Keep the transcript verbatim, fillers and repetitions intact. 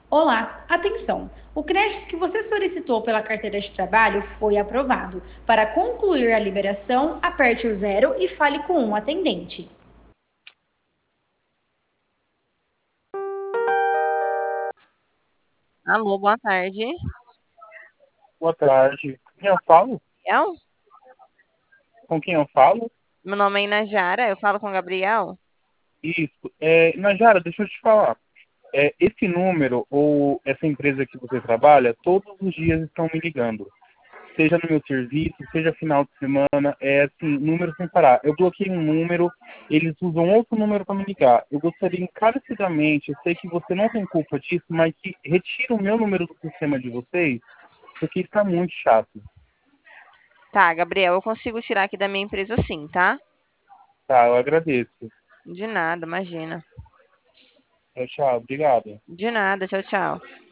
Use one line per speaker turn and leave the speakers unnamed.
Olá, atenção! O crédito que você solicitou pela carteira de trabalho foi aprovado. Para concluir a liberação, aperte o zero e fale com um atendente.
Alô, boa tarde.
Boa tarde. Com quem eu falo?
Gabriel?
Com quem eu falo?
Meu nome é Inajara, eu falo com o Gabriel.
Isso. É, Najara, deixa eu te falar. É, esse número ou essa empresa que você trabalha, todos os dias estão me ligando. Seja no meu serviço, seja final de semana, é assim, número sem parar. Eu bloqueei um número, eles usam outro número para me ligar. Eu gostaria encarecidamente, eu sei que você não tem culpa disso, mas que retire o meu número do sistema de vocês, porque está muito chato.
Tá, Gabriel, eu consigo tirar aqui da minha empresa sim, tá?
Tá, eu agradeço.
De nada, imagina.
Tchau, tchau. Obrigado.
De nada, tchau, tchau.